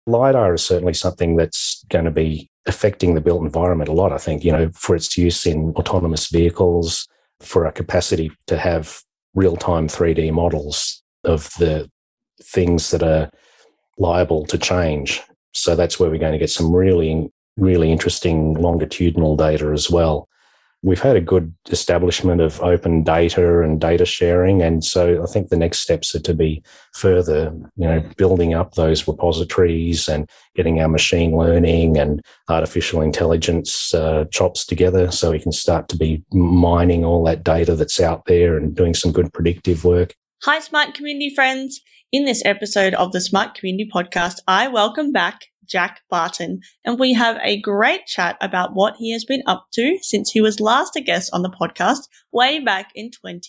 LiDAR is certainly something that's going to be affecting the built environment a lot, I think, for its use in autonomous vehicles, for our capacity to have real-time 3D models of the things that are liable to change. So that's where we're going to get some really, really interesting longitudinal data as well. We've had a good establishment of open data and data sharing. And so I think the next steps are to be further, building up those repositories and getting our machine learning and artificial intelligence chops together so we can start to be mining all that data that's out there and doing some good predictive work. Hi, Smart Community friends. In this episode of the Smart Community Podcast, I welcome back Jack Barton, and we have a great chat about what he has been up to since he was last a guest on the podcast way back in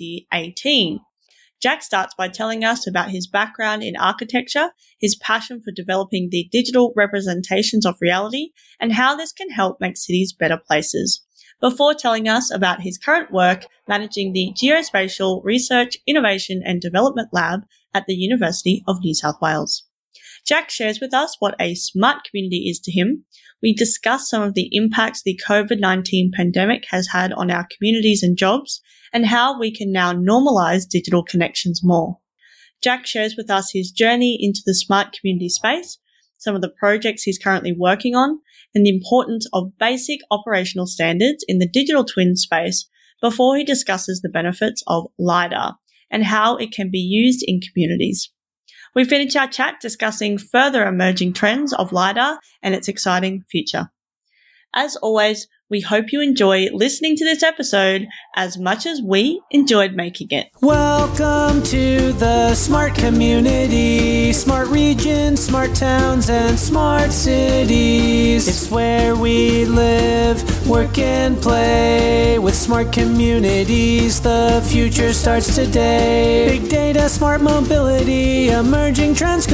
2018. Jack starts by telling us about his background in architecture, his passion for developing the digital representations of reality, and how this can help make cities better places, before telling us about his current work managing the Geospatial Research, Innovation and Development Lab at the University of New South Wales. Jack shares with us what a smart community is to him. We discuss some of the impacts the COVID-19 pandemic has had on our communities and jobs, and how we can now normalize digital connections more. Jack shares with us his journey into the smart community space, some of the projects he's currently working on, and the importance of basic operational standards in the digital twin space, before he discusses the benefits of LiDAR and how it can be used in communities. We finish our chat discussing further emerging trends of LiDAR and its exciting future. As always, we hope you enjoy listening to this episode as much as we enjoyed making it. Welcome to the smart community, smart regions, smart towns, and smart cities. It's where we live, work, and play. With smart communities, the future starts today. Big data, smart mobility, emerging trends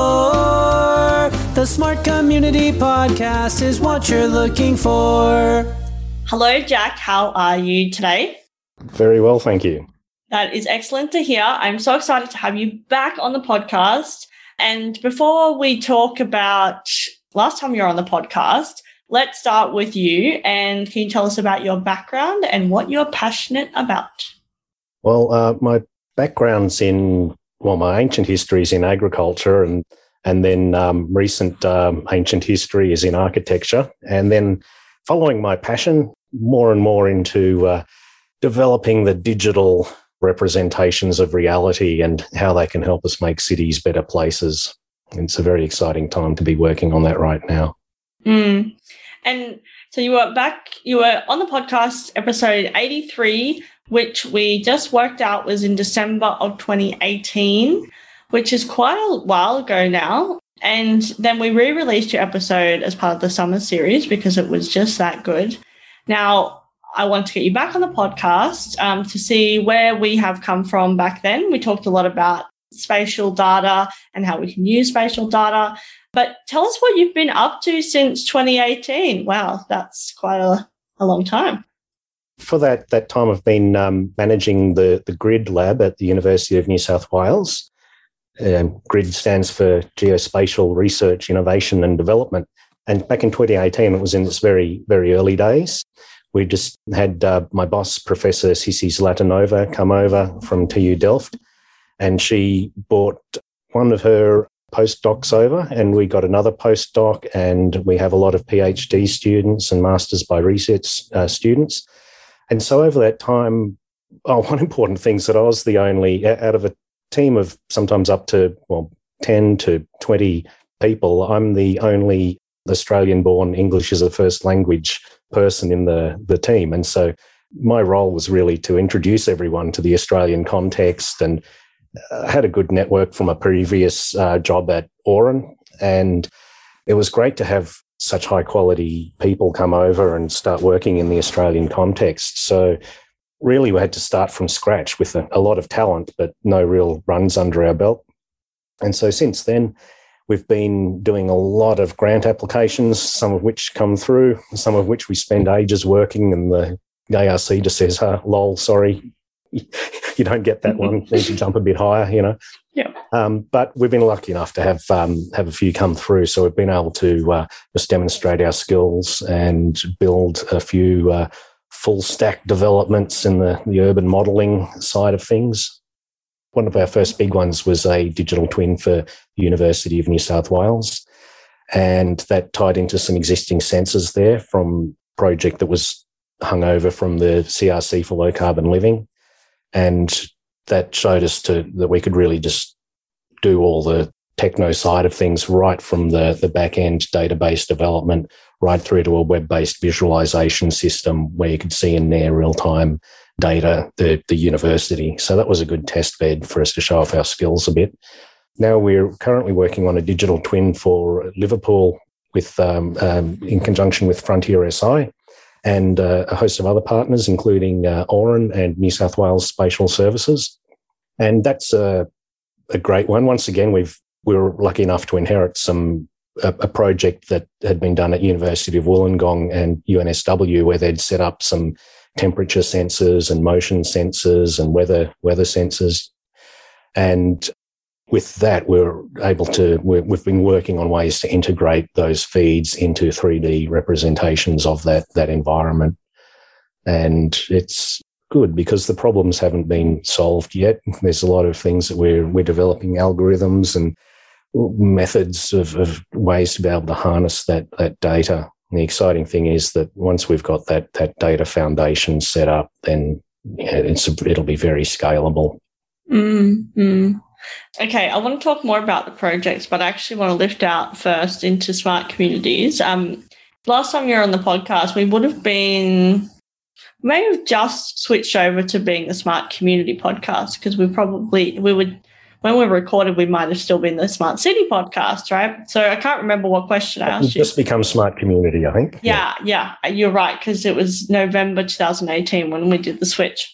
galore. The Smart Community Podcast is what you're looking for. Hello, Jack. How are you today? Very well, thank you. That is excellent to hear. I'm so excited to have you back on the podcast. And before we talk about last time you were on the podcast, let's start with you. And can you tell us about your background and what you're passionate about? Well, my background's my ancient history is in agriculture, and then recent ancient history is in architecture. And then following my passion more and more into developing the digital representations of reality and how they can help us make cities better places. And it's a very exciting time to be working on that right now. And so you were on the podcast episode 83, which we just worked out was in December of 2018. Which is quite a while ago now. And then we re-released your episode as part of the summer series because it was just that good. Now, I want to get you back on the podcast to see where we have come from back then. We talked a lot about spatial data and how we can use spatial data. But tell us what you've been up to since 2018. Wow, that's quite a long time. For that time, I've been managing the GRID lab at the University of New South Wales. GRID stands for Geospatial Research, Innovation and Development. And back in 2018, it was in its very, very early days. We just had my boss, Professor Sissi Zlatanova, come over from TU Delft, and she brought one of her postdocs over, and we got another postdoc, and we have a lot of PhD students and Masters by Research students. And so over that time, one important thing is that I was the only, out of a team of sometimes up to 10 to 20 people, I'm the only Australian-born English as a first language person in the team. And so my role was really to introduce everyone to the Australian context, and I had a good network from a previous job at Auran, and it was great to have such high-quality people come over and start working in the Australian context. So really, we had to start from scratch with a lot of talent, but no real runs under our belt. And so since then, we've been doing a lot of grant applications, some of which come through, some of which we spend ages working, and the ARC just says, lol, sorry, you don't get that one. You need to jump a bit higher, you know. Yeah. But we've been lucky enough to have a few come through, so we've been able to just demonstrate our skills and build a few full stack developments in the urban modelling side of things. One of our first big ones was a digital twin for the University of New South Wales, and that tied into some existing sensors there from a project that was hung over from the CRC for low carbon living, and that showed us that we could really just do all the techno side of things right from the back end database development right through to a web-based visualization system where you could see in their real-time data the university. So that was a good test bed for us to show off our skills a bit. Now we're currently working on a digital twin for Liverpool with in conjunction with Frontier SI and a host of other partners, including Oran and New South Wales Spatial Services. And that's a great one. Once again, we were lucky enough to inherit a project that had been done at University of Wollongong and UNSW, where they'd set up some temperature sensors and motion sensors and weather sensors. And with that, we've been working on ways to integrate those feeds into 3D representations of that environment. And it's good because the problems haven't been solved yet. There's a lot of things that we're developing algorithms and methods of ways to be able to harness that data. And the exciting thing is that once we've got that data foundation set up, then it'll be very scalable. Mm-hmm. Okay, I want to talk more about the projects, but I actually want to lift out first into smart communities. Last time you were on the podcast, we may have just switched over to being the Smart Community podcast because when we recorded, we might have still been the Smart City podcast, right? So I can't remember what question I asked you. Just become Smart Community, I think. Yeah, you're right, because it was November 2018 when we did the switch.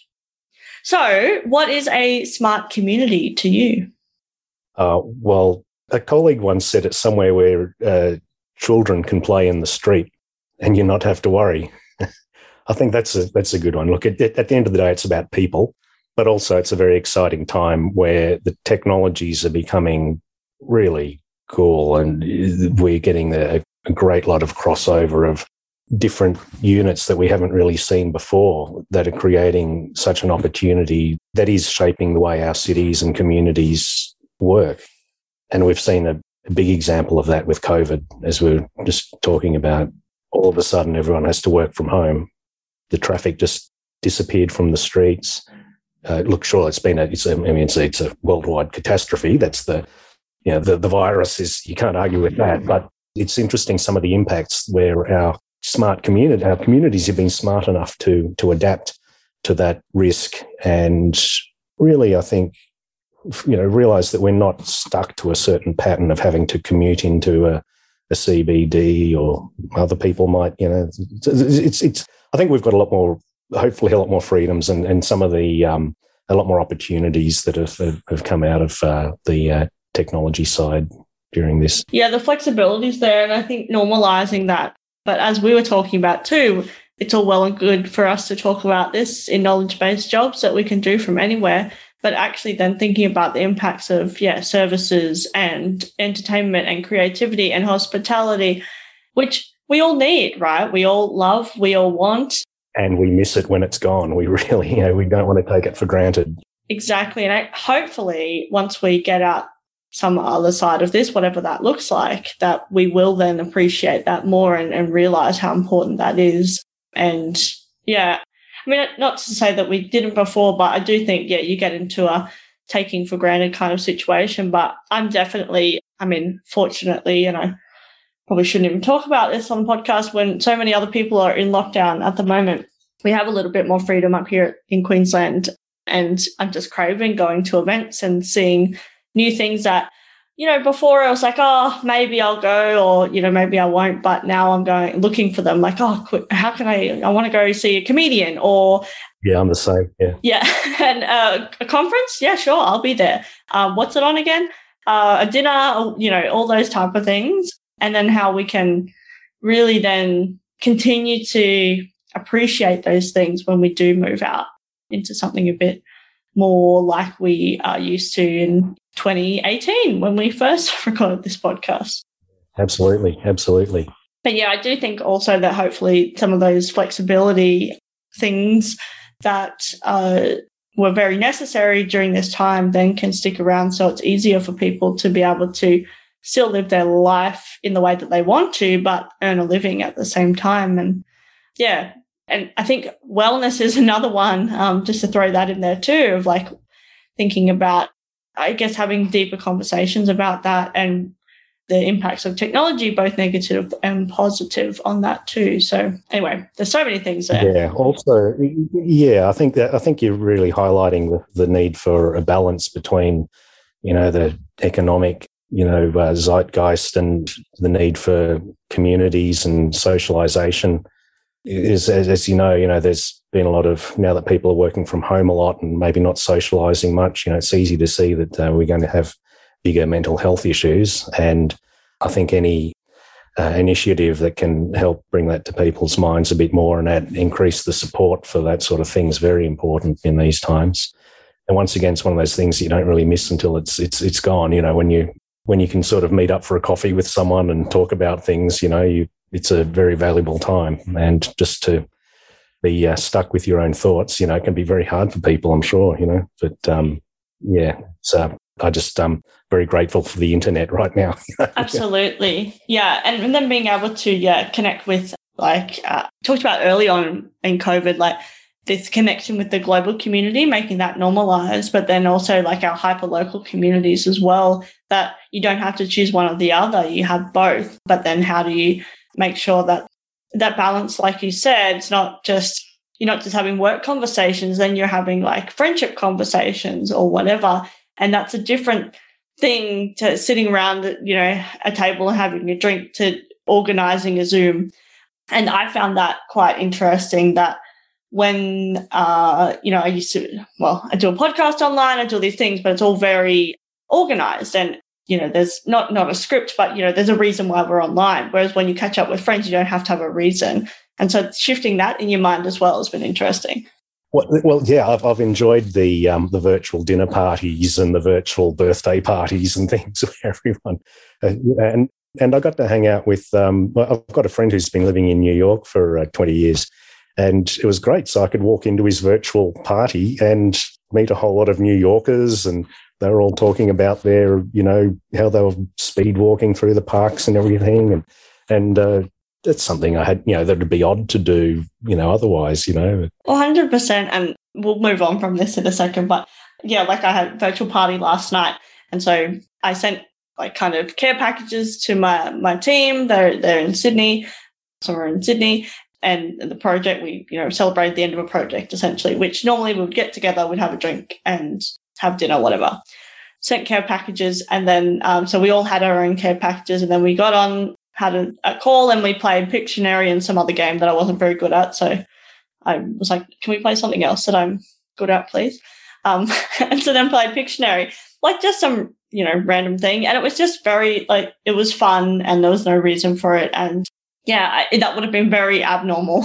So what is a smart community to you? Well, a colleague once said it's somewhere where children can play in the street and you not have to worry. I think that's a good one. Look, at the end of the day, it's about people, but also it's a very exciting time where the technologies are becoming really cool and we're getting a great lot of crossover of different units that we haven't really seen before that are creating such an opportunity that is shaping the way our cities and communities work. And we've seen a big example of that with COVID, as we were just talking about. All of a sudden, everyone has to work from home. The traffic just disappeared from the streets. Look, sure, it's a worldwide catastrophe. That's the virus is, you can't argue with that. But it's interesting some of the impacts where our communities have been smart enough to adapt to that risk and really, I think, realize that we're not stuck to a certain pattern of having to commute into a CBD or other people might, it's I think we've got hopefully a lot more freedoms and some of the, a lot more opportunities that have come out of the technology side during this. Yeah, the flexibility is there, and I think normalizing that. But as we were talking about too, it's all well and good for us to talk about this in knowledge-based jobs that we can do from anywhere, but actually then thinking about the impacts of, services and entertainment and creativity and hospitality, which we all need, right? We all love, we all want. And we miss it when it's gone. We really, we don't want to take it for granted. Exactly. And hopefully once we get out some other side of this, whatever that looks like, that we will then appreciate that more and realize how important that is. And not to say that we didn't before, but I do think, you get into a taking for granted kind of situation. But I'm definitely, fortunately, probably shouldn't even talk about this on the podcast when so many other people are in lockdown at the moment. We have a little bit more freedom up here in Queensland, and I'm just craving going to events and seeing new things that, before I was like, maybe I'll go or, maybe I won't. But now I'm looking for them like, how can I want to go see a comedian or. Yeah, I'm the same. Yeah. Yeah. And a conference. Yeah, sure. I'll be there. What's it on again? A dinner, all those type of things. And then how we can really then continue to appreciate those things when we do move out into something a bit more like we are used to in 2018 when we first recorded this podcast. Absolutely. But yeah, I do think also that hopefully some of those flexibility things that were very necessary during this time then can stick around, so it's easier for people to be able to still live their life in the way that they want to, but earn a living at the same time. And yeah, and I think wellness is another one, just to throw that in there too, of like thinking about, I guess, having deeper conversations about that and the impacts of technology, both negative and positive on that too. So anyway, there's so many things there. Yeah. Also, I think you're really highlighting the need for a balance between, the economic, zeitgeist and the need for communities and socialization. Is, as you know, there's been a lot of, now that people are working from home a lot and maybe not socializing much, it's easy to see that we're going to have bigger mental health issues. And I think any initiative that can help bring that to people's minds a bit more and increase the support for that sort of thing is very important in these times. And once again, it's one of those things that you don't really miss until it's gone. When you can sort of meet up for a coffee with someone and talk about things, it's a very valuable time. And just to be stuck with your own thoughts, it can be very hard for people, I'm sure, But so I just very grateful for the internet right now. Absolutely. Yeah. And then being able to, connect with, like, talked about early on in COVID, like this connection with the global community, making that normalized, but then also like our hyper-local communities as well, that you don't have to choose one or the other. You have both. But then how do you make sure that balance, like you said, it's not just, you're not just having work conversations, then you're having like friendship conversations or whatever. And that's a different thing to sitting around, a table and having a drink to organizing a Zoom. And I found that quite interesting that when, I do a podcast online, I do these things, but it's all very organized and, there's not a script, but, there's a reason why we're online. Whereas when you catch up with friends, you don't have to have a reason. And so shifting that in your mind as well has been interesting. Well, yeah, I've enjoyed the virtual dinner parties and the virtual birthday parties and things where everyone and I got to hang out with. I've got a friend who's been living in New York for 20 years, and it was great. So I could walk into his virtual party and meet a whole lot of New Yorkers, and they were all talking about their, how they were speed walking through the parks and everything, and that's something I had, that would be odd to do, otherwise, 100%. And we'll move on from this in a second. But yeah, like I had a virtual party last night. And so I sent like kind of care packages to my team. They're in Sydney, somewhere in Sydney. And the project, we, celebrated the end of a project essentially, which normally we would get together, we'd have a drink and have dinner, whatever. Sent care packages. And then, so we all had our own care packages, and then we got on, had a call, and we played Pictionary and some other game that I wasn't very good at. So I was like, can we play something else that I'm good at, please? And so then played Pictionary, like just some, random thing. And it was just very, like, it was fun and there was no reason for it. And yeah, that would have been very abnormal,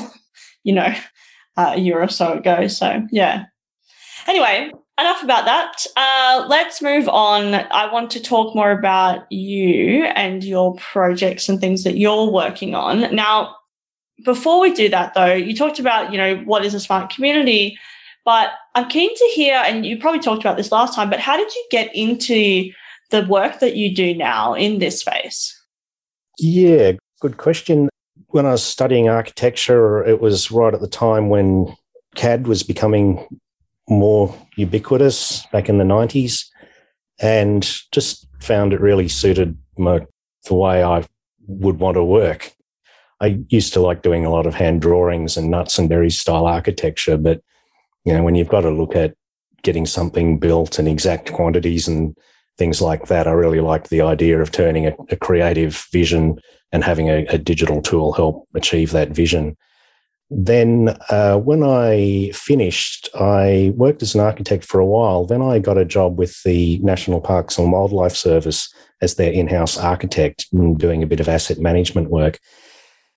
a year or so ago. So yeah. Anyway, enough about that. Let's move on. I want to talk more about you and your projects and things that you're working on. Now, before we do that, though, you talked about, what is a smart community, but I'm keen to hear, and you probably talked about this last time, but how did you get into the work that you do now in this space? Yeah, good question. When I was studying architecture, it was right at the time when CAD was becoming more ubiquitous back in the 90s, and just found it really suited the way I would want to work. I used to like doing a lot of hand drawings and nuts and berries style architecture, but when you've got to look at getting something built and exact quantities and things like that, I really liked the idea of turning a creative vision and having a digital tool help achieve that vision. Then when I finished, I worked as an architect for a while. Then I got a job with the National Parks and Wildlife Service as their in-house architect, doing a bit of asset management work.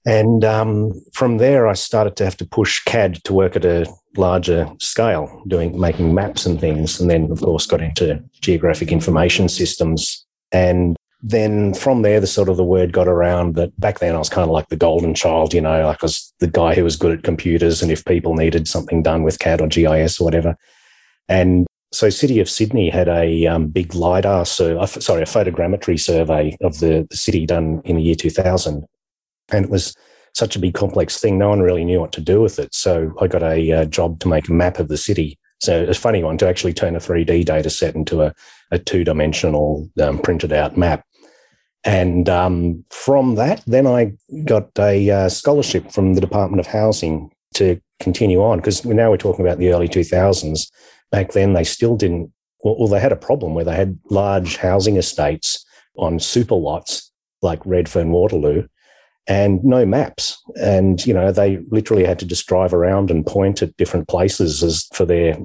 And from there, I started to have to push CAD to work at a larger scale, making maps and things. And then, of course, got into geographic information systems. And then from there, the word got around that back then I was kind of like the golden child, like I was the guy who was good at computers, and if people needed something done with CAD or GIS or whatever. And so City of Sydney had a big LiDAR, a photogrammetry survey of the city done in the year 2000. And it was such a big complex thing, no one really knew what to do with it. So I got a job to make a map of the city. So it's a funny one, to actually turn a 3D data set into a two-dimensional printed out map. And from that, then I got a scholarship from the Department of Housing to continue on, because now we're talking about the early 2000s. Back then, they still didn't, they had a problem where they had large housing estates on super lots like Redfern, Waterloo, and no maps. And, they literally had to just drive around and point at different places as for their,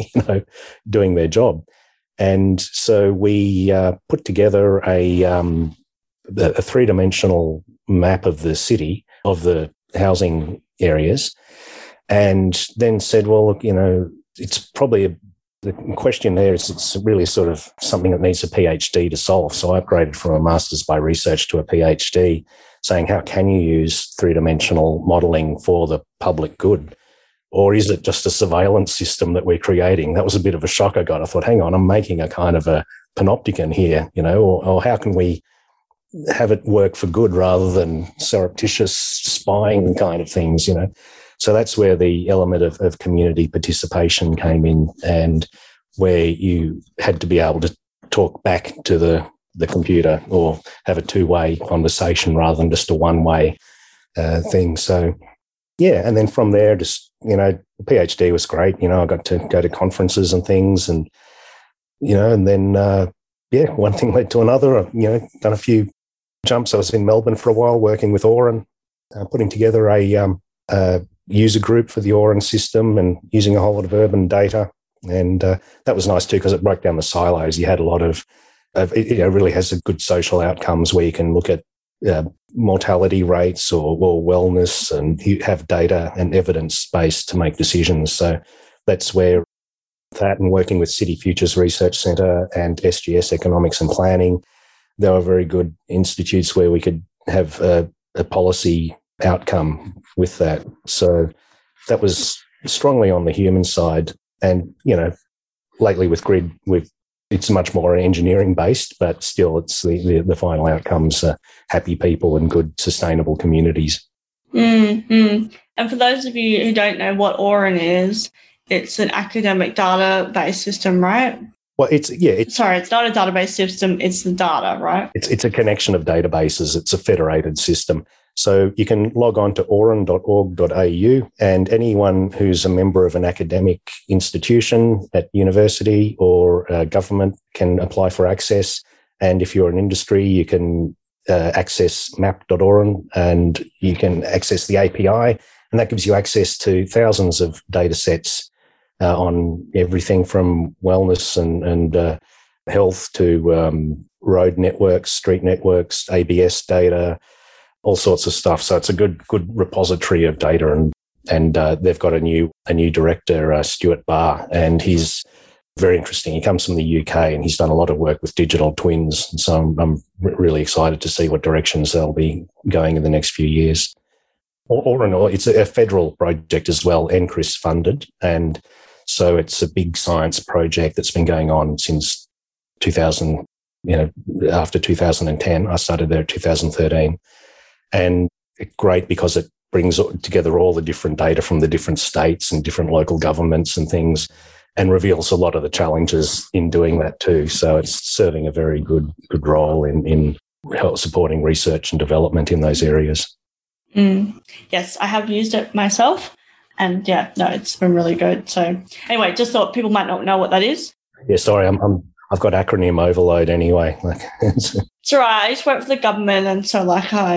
doing their job. And so we put together a three-dimensional map of the city, of the housing areas, and then said, well, look, it's probably the question there is it's really sort of something that needs a PhD to solve. So I upgraded from a master's by research to a PhD, saying how can you use three-dimensional modelling for the public good? Or is it just a surveillance system that we're creating? That was a bit of a shock I got. I thought, hang on, I'm making a kind of a panopticon here, or how can we have it work for good rather than surreptitious spying kind of things, So that's where the element of community participation came in, and where you had to be able to talk back to the computer or have a two-way conversation rather than just a one-way thing. So, yeah, and then from there, just, the PhD was great. I got to go to conferences and things, and, and then, one thing led to another. I've, done a few jumps. I was in Melbourne for a while working with Auran, putting together a user group for the Auran system and using a whole lot of urban data. And that was nice too, because it broke down the silos. You had a lot of it really has a good social outcomes where you can look at mortality rates or wellness, and you have data and evidence based to make decisions. So that's where that, and working with City Futures Research Centre and SGS Economics and Planning, they were very good institutes where we could have a policy outcome with that. So that was strongly on the human side. And, lately with GRID, it's much more engineering based, but still it's the final outcomes are happy people and good sustainable communities. Mm-hmm. And for those of you who don't know what Auran is, it's an academic database system, right? Well, it's not a database system, it's the data, right? It's a connection of databases. It's a federated system. So you can log on to auran.org.au, and anyone who's a member of an academic institution at university or government can apply for access. And if you're an industry, you can access map.auran, and you can access the API, and that gives you access to thousands of data sets on everything from wellness and health to road networks, street networks, ABS data, all sorts of stuff. So it's a good repository of data, and they've got a new director, Stuart Barr, and he's very interesting. He comes from the UK, and he's done a lot of work with digital twins. So I'm really excited to see what directions they'll be going in the next few years. All in all, it's a federal project as well, NCRIS funded, and so it's a big science project that's been going on since 2000. After 2010, I started there in 2013. And it's great because it brings together all the different data from the different states and different local governments and things, and reveals a lot of the challenges in doing that too. So it's serving a very good role in supporting research and development in those areas. Yes, I have used it myself, and it's been really good. So anyway, just thought people might not know what that is. Yeah, sorry, I've got acronym overload anyway. It's all right. I just work for the government, and so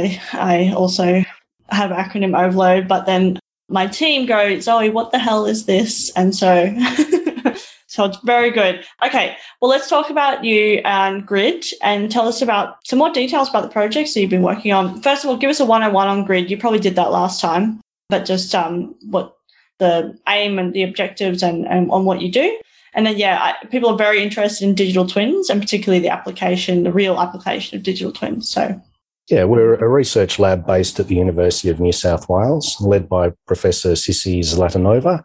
I also have acronym overload. But then my team goes, "Zoe, what the hell is this?" And so So it's very good. Okay, well, let's talk about you and Grid and tell us about some more details about the projects that you've been working on. First of all, give us a 101 on Grid. You probably did that last time, but just what the aim and the objectives and on what you do. And then, people are very interested in digital twins and particularly the real application of digital twins. So, yeah, we're a research lab based at the University of New South Wales, led by Professor Sissi Zlatanova.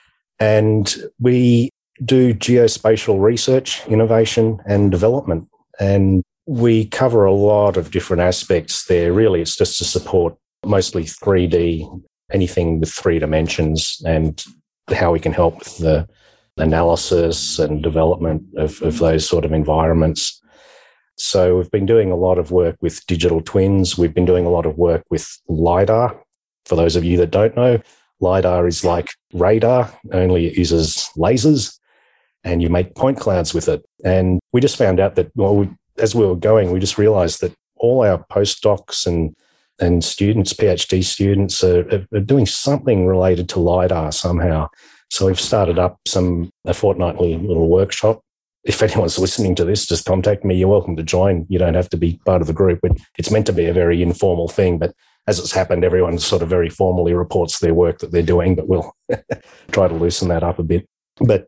And we do geospatial research, innovation and development. And we cover a lot of different aspects there. Really, it's just to support mostly 3D, anything with 3 dimensions, and how we can help with the analysis and development of those sort of environments. So we've been doing a lot of work with digital twins. We've been doing a lot of work with LiDAR. For those of you that don't know, LiDAR is like radar, only it uses lasers, and you make point clouds with it. And we just found out that, as we were going, we just realized that all our postdocs and students, PhD students, are doing something related to LiDAR somehow. So we've started up a fortnightly little workshop. If anyone's listening to this, just contact me. You're welcome to join. You don't have to be part of the group. It's meant to be a very informal thing, but as it's happened, everyone sort of very formally reports their work that they're doing, but we'll try to loosen that up a bit. But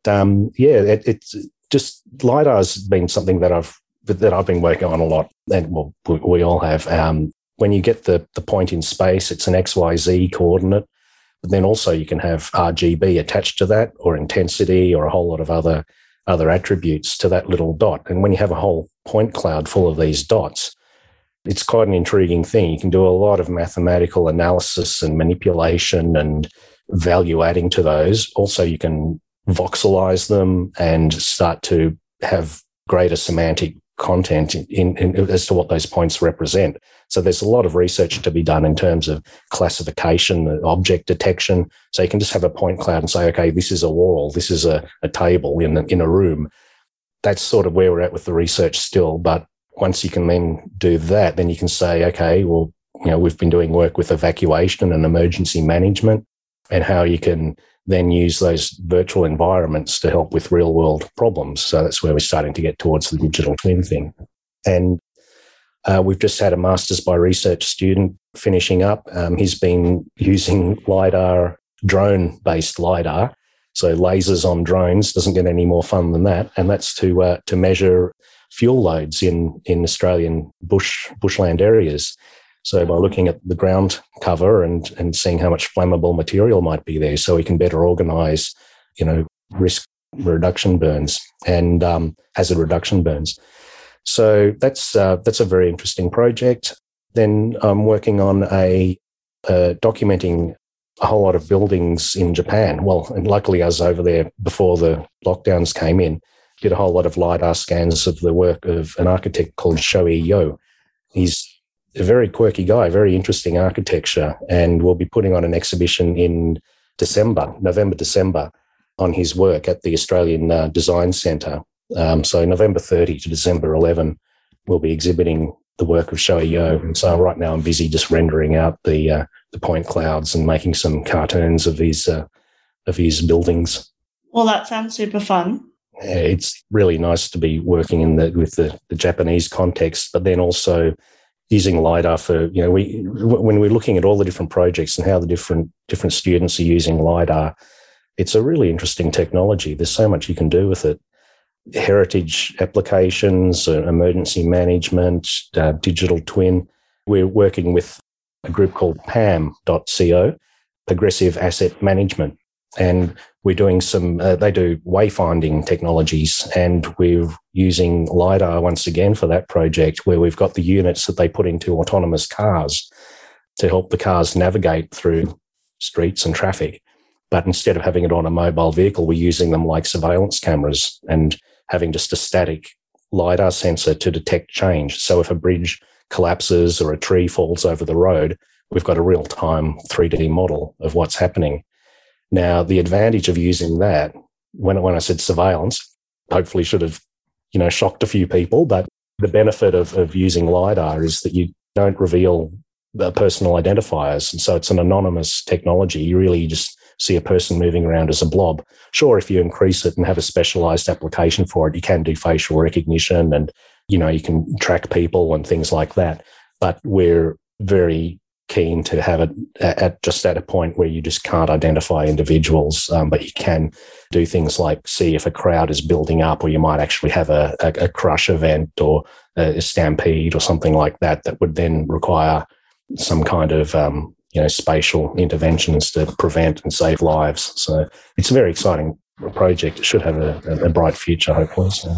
it's just LiDAR's been something that I've been working on a lot, and we all have. When you get the point in space, it's an XYZ coordinate, but then also you can have RGB attached to that, or intensity, or a whole lot of other attributes to that little dot. And when you have a whole point cloud full of these dots, it's quite an intriguing thing. You can do a lot of mathematical analysis and manipulation and value adding to those. Also, you can voxelize them and start to have greater semantic content in as to what those points represent. So there's a lot of research to be done in terms of classification, object detection. So you can just have a point cloud and say, okay, this is a wall, this is a table in a room. That's sort of where we're at with the research still. But once you can then do that, then you can say, okay, well, we've been doing work with evacuation and emergency management, and how you can then use those virtual environments to help with real world problems. So that's where we're starting to get towards the digital twin thing. And we've just had a master's by research student finishing up. He's been using LiDAR, drone-based LiDAR, so lasers on drones. Doesn't get any more fun than that. And that's to measure fuel loads in Australian bushland areas. So by looking at the ground cover and seeing how much flammable material might be there, so we can better organise, risk reduction burns and hazard reduction burns. So that's a very interesting project. Then I'm working on documenting a whole lot of buildings in Japan. Well, and luckily I was over there before the lockdowns came in. Did a whole lot of LiDAR scans of the work of an architect called Shoei Yo. He's a very quirky guy, very interesting architecture, and we'll be putting on an exhibition in November, December, on his work at the Australian Design Centre. So November 30 to December 11, we'll be exhibiting the work of Shoei Yo. And so right now I'm busy just rendering out the point clouds and making some cartoons of his buildings. Well, that sounds super fun. It's really nice to be working with the Japanese context, but then also using LiDAR for, when we're looking at all the different projects and how the different students are using LiDAR, it's a really interesting technology. There's so much you can do with it. Heritage applications, emergency management, digital twin. We're working with a group called PAM.co, Progressive Asset Management. And we're doing they do wayfinding technologies, and we're using LiDAR once again for that project, where we've got the units that they put into autonomous cars to help the cars navigate through streets and traffic. But instead of having it on a mobile vehicle, we're using them like surveillance cameras and having just a static LiDAR sensor to detect change. So if a bridge collapses or a tree falls over the road, we've got a real-time 3D model of what's happening. Now, the advantage of using that, when I said surveillance, hopefully should have, shocked a few people, but the benefit of using LiDAR is that you don't reveal the personal identifiers. And so it's an anonymous technology. You really just see a person moving around as a blob. Sure, if you increase it and have a specialized application for it, you can do facial recognition and, you know, you can track people and things like that. But we're very keen to have it at a point where you just can't identify individuals, but you can do things like see if a crowd is building up, or you might actually have a crush event or a stampede or something like that would then require some kind of spatial interventions to prevent and save lives. So it's a very exciting project. It should have a bright future, hopefully. So,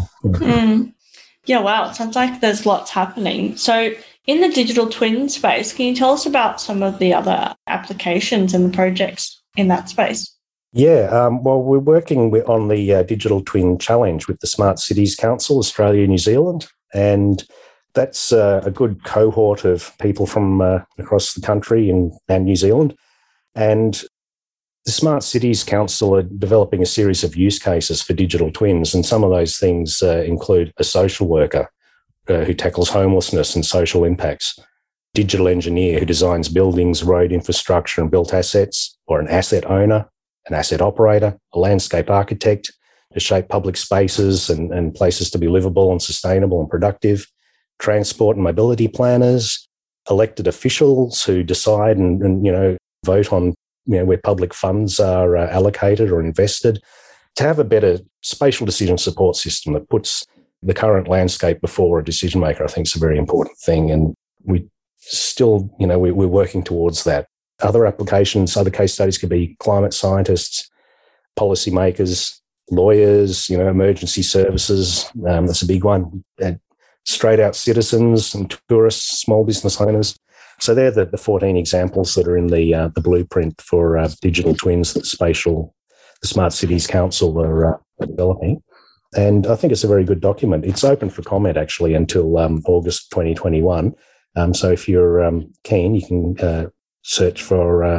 Yeah, wow. It sounds like there's lots happening. So in the digital twin space, can you tell us about some of the other applications and the projects in that space? Yeah, well, we're working on the Digital Twin Challenge with the Smart Cities Council, Australia and New Zealand, and that's a good cohort of people from across the country and New Zealand. And the Smart Cities Council are developing a series of use cases for digital twins, and some of those things include a social worker who tackles homelessness and social impacts, digital engineer who designs buildings, road infrastructure and built assets, or an asset owner, an asset operator, a landscape architect to shape public spaces and places to be livable and sustainable and productive, transport and mobility planners, elected officials who decide and vote on where public funds are allocated or invested, to have a better spatial decision support system that puts the current landscape before a decision maker, I think is a very important thing. And we still, we're working towards that. Other applications, other case studies could be climate scientists, policymakers, lawyers, emergency services. That's a big one. And straight out citizens and tourists, small business owners. So they're the 14 examples that are in the blueprint for digital twins that the Smart Cities Council are developing. And I think it's a very good document. It's open for comment, actually, until August 2021. So if you're keen, you can search for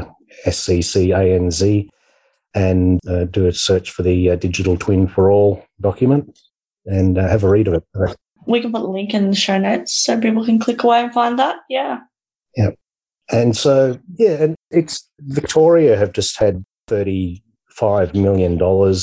SCCANZ and do a search for the Digital Twin for All document and have a read of it. We can put a link in the show notes so people can click away and find that. Yeah. Yeah. And so, and it's Victoria have just had $35 million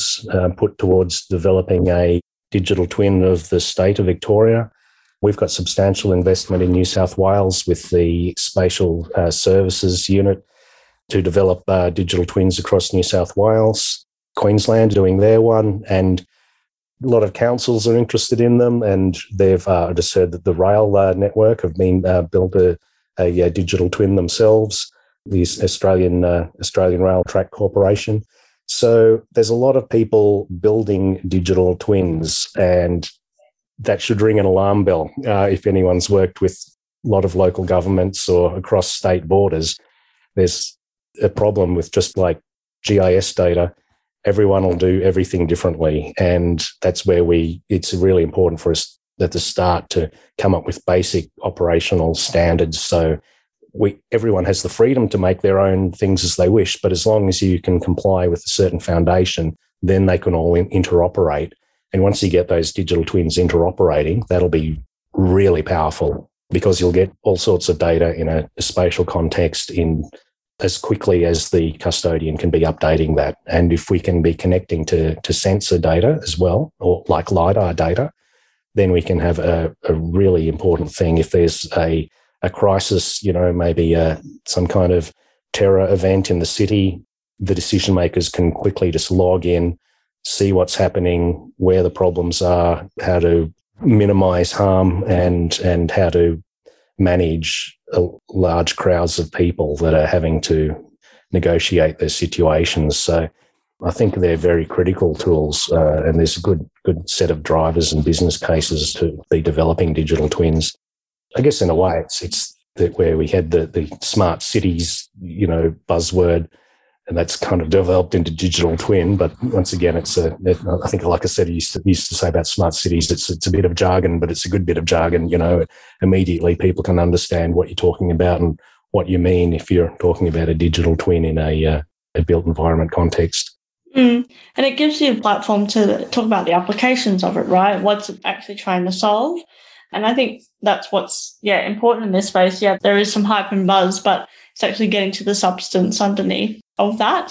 put towards developing a digital twin of the state of Victoria. We've got substantial investment in New South Wales with the Spatial Services Unit to develop digital twins across New South Wales. Queensland doing their one, and a lot of councils are interested in them, and they've just heard that the rail network have been built a digital twin themselves, the Australian Rail Track Corporation. So there's a lot of people building digital twins, and that should ring an alarm bell if anyone's worked with a lot of local governments or across state borders. There's a problem with just like GIS data. Everyone will do everything differently, and that's where it's really important for us at the start to come up with basic operational standards. So everyone has the freedom to make their own things as they wish, but as long as you can comply with a certain foundation, then they can all interoperate. And once you get those digital twins interoperating, that'll be really powerful, because you'll get all sorts of data in a spatial context in as quickly as the custodian can be updating that. And if we can be connecting to sensor data as well, or like LiDAR data, then we can have a really important thing. If there's a crisis, maybe some kind of terror event in the city, the decision makers can quickly just log in, see what's happening, where the problems are, how to minimize harm, and how to manage large crowds of people that are having to negotiate their situations. So I think they're very critical tools, and there's a good set of drivers and business cases to be developing digital twins. I guess in a way, it's that where we had the smart cities, buzzword, and that's kind of developed into digital twin. But once again, I think, like I said, I used to say about smart cities, it's a bit of jargon, but it's a good bit of jargon. Immediately people can understand what you're talking about and what you mean if you're talking about a digital twin in a built environment context. And it gives you a platform to talk about the applications of it, right? What's it actually trying to solve? And I think that's what's, important in this space. Yeah, there is some hype and buzz, but it's actually getting to the substance underneath of that.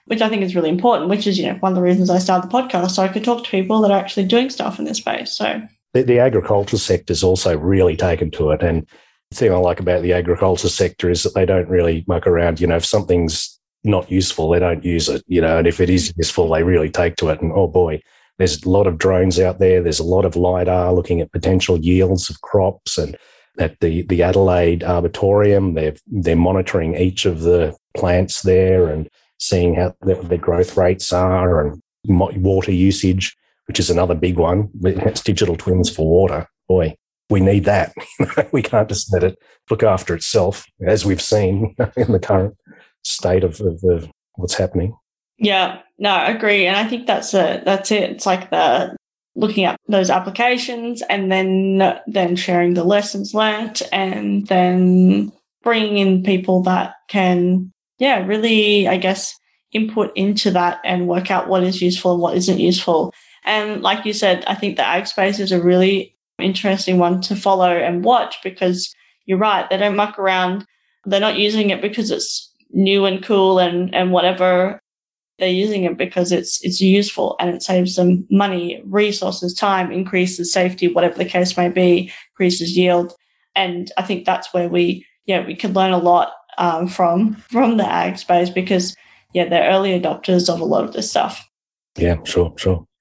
which I think is really important, which is, one of the reasons I started the podcast, so I could talk to people that are actually doing stuff in this space. So the agriculture sector's also really taken to it. And the thing I like about the agriculture sector is that they don't really muck around. If something's not useful, they don't use it, and if it is useful, they really take to it. And oh boy, there's a lot of drones out there. There's a lot of LiDAR looking at potential yields of crops. And at the Adelaide Arboretum, they're monitoring each of the plants there and seeing how their growth rates are and water usage, which is another big one. It's digital twins for water. Boy, we need that. We can't just let it look after itself, as we've seen in the current state of what's happening. Yeah, no, I agree. And I think that's it. It's like looking at those applications and then sharing the lessons learnt and then bringing in people that can, really, I guess, input into that and work out what is useful and what isn't useful. And like you said, I think the ag space is a really interesting one to follow and watch, because you're right, they don't muck around. They're not using it because it's new and cool and whatever. They're using it because it's useful and it saves them money, resources, time, increases safety, whatever the case may be, increases yield. And I think that's where we could learn a lot from the ag space, because they're early adopters of a lot of this stuff. Yeah, sure.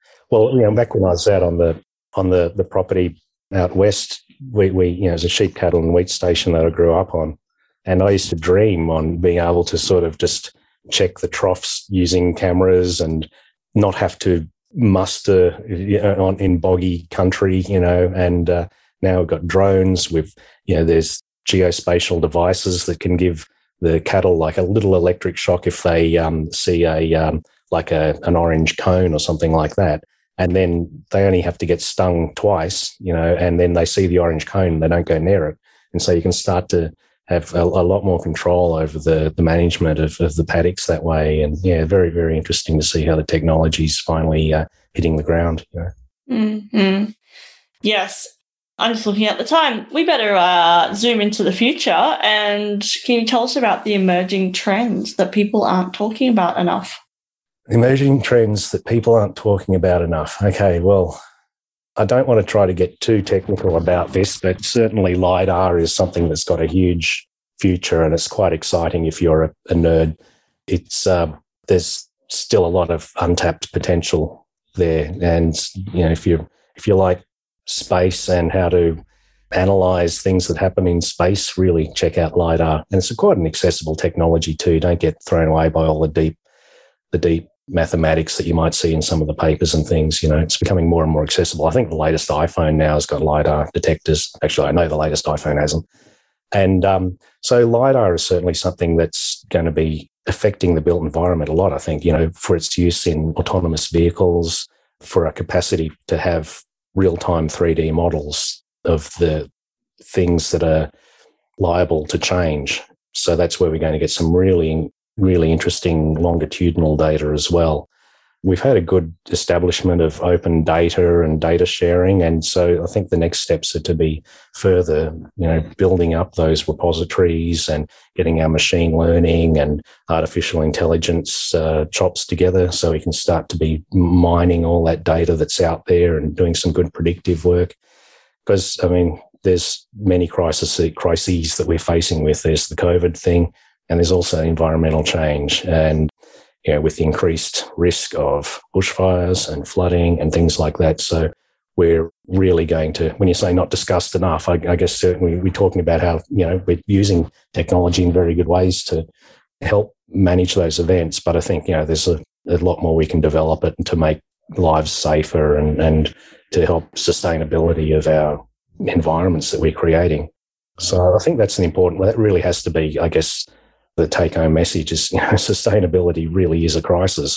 Well, back when I was out on the property out west, we there's a sheep, cattle and wheat station that I grew up on, and I used to dream on being able to sort of just check the troughs using cameras and not have to muster in boggy country, and now we've got drones with, there's geospatial devices that can give the cattle like a little electric shock if they see an orange cone or something like that. And then they only have to get stung twice, and then they see the orange cone, they don't go near it. And so you can start to have a lot more control over the management of the paddocks that way. And very, very interesting to see how the technology's finally hitting the ground. Mm-hmm. Yes. I'm just looking at the time. We better zoom into the future. And can you tell us about the emerging trends that people aren't talking about enough? Emerging trends that people aren't talking about enough. Okay, well, I don't want to try to get too technical about this, but certainly LiDAR is something that's got a huge future, and it's quite exciting if you're a nerd. It's there's still a lot of untapped potential there, and if you like space and how to analyze things that happen in space, really check out LiDAR. And it's quite an accessible technology too. Don't get thrown away by all the deep mathematics that you might see in some of the papers and things. It's becoming more and more accessible. I think the latest iPhone now has got LiDAR detectors. Actually, I know the latest iPhone has them. And so LiDAR is certainly something that's going to be affecting the built environment a lot, I think, for its use in autonomous vehicles, for a capacity to have real-time 3D models of the things that are liable to change. So that's where we're going to get some really, really interesting longitudinal data as well. We've had a good establishment of open data and data sharing, and so I think the next steps are to be further, building up those repositories and getting our machine learning and artificial intelligence chops together so we can start to be mining all that data that's out there and doing some good predictive work. Because, there's many crises that we're facing with. There's the COVID thing, and there's also environmental change. And with the increased risk of bushfires and flooding and things like that. So we're really going to, when you say not discussed enough, I guess certainly we're talking about how, we're using technology in very good ways to help manage those events. But I think, there's a lot more we can develop it to make lives safer and to help sustainability of our environments that we're creating. So I think that really has to be, I guess, the take-home message is, sustainability really is a crisis.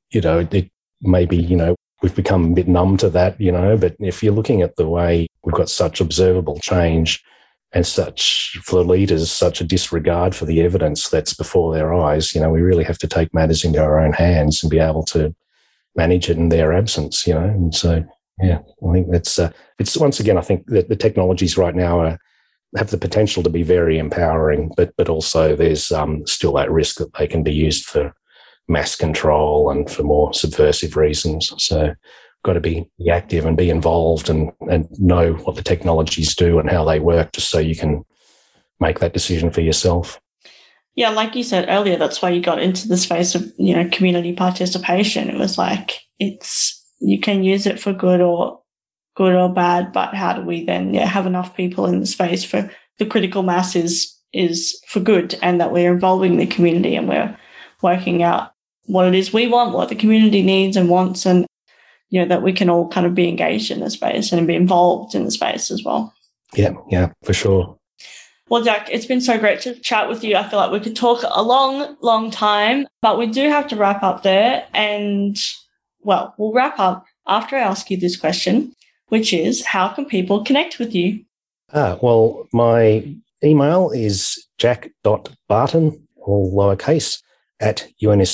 It may be, we've become a bit numb to that, but if you're looking at the way we've got such observable change and such, for leaders, such a disregard for the evidence that's before their eyes, we really have to take matters into our own hands and be able to manage it in their absence, And so, I think that's, it's once again, I think that the technologies right now have the potential to be very empowering, but also there's still that risk that they can be used for mass control and for more subversive reasons. So got to be active and be involved and know what the technologies do and how they work, just so you can make that decision for yourself. Yeah, like you said earlier, that's why you got into the space of, community participation. It was like, you can use it for good or bad, but how do we then have enough people in the space for the critical mass is for good, and that we're involving the community and we're working out what it is we want, what the community needs and wants, and that we can all kind of be engaged in the space and be involved in the space as well. Yeah, for sure. Well, Jack, it's been so great to chat with you. I feel like we could talk a long, long time, but we do have to wrap up there. And, well, we'll wrap up after I ask you this question, which is, how can people connect with you? Well, my email is jack.barton, all lowercase, at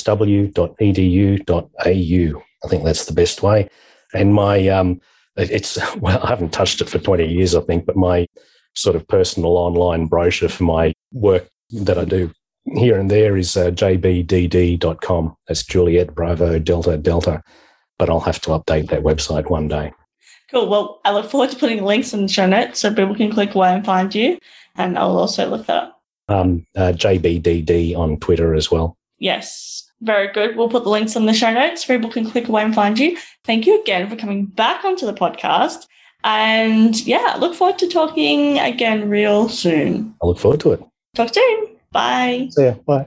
unsw.edu.au. I think that's the best way. And my, I haven't touched it for 20 years, I think, but my sort of personal online brochure for my work that I do here and there is jbdd.com. That's Juliet Bravo Delta Delta. But I'll have to update that website one day. Cool. Well, I look forward to putting links in the show notes so people can click away and find you. And I'll also look that up. JBDD on Twitter as well. Yes. Very good. We'll put the links in the show notes so people can click away and find you. Thank you again for coming back onto the podcast. And I look forward to talking again real soon. I look forward to it. Talk soon. Bye. See ya. Bye.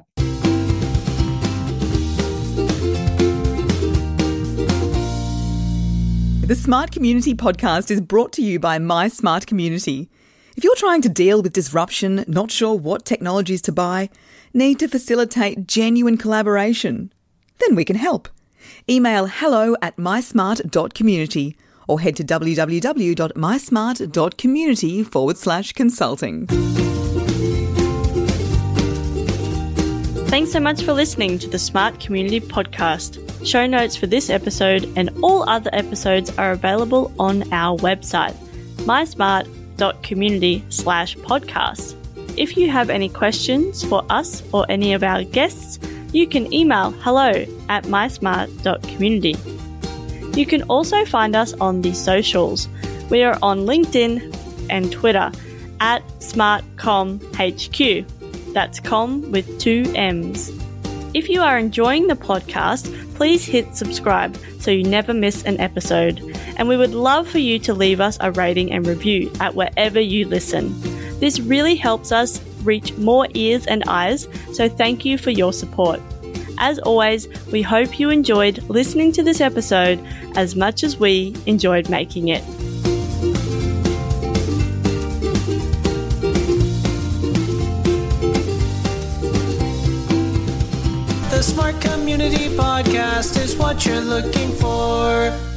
The Smart Community podcast is brought to you by My Smart Community. If you're trying to deal with disruption, not sure what technologies to buy, need to facilitate genuine collaboration, then we can help. Email hello@mysmart.community or head to www.mysmart.community/consulting. Thanks so much for listening to the Smart Community Podcast. Show notes for this episode and all other episodes are available on our website, mysmart.community/podcast. If you have any questions for us or any of our guests, you can email hello@mysmart.community. You can also find us on the socials. We are on LinkedIn and Twitter @SmartComHQ. That's com with 2 M's. If you are enjoying the podcast, please hit subscribe so you never miss an episode. And we would love for you to leave us a rating and review at wherever you listen. This really helps us reach more ears and eyes, so thank you for your support. As always, we hope you enjoyed listening to this episode as much as we enjoyed making it. The Smart Community Podcast is what you're looking for.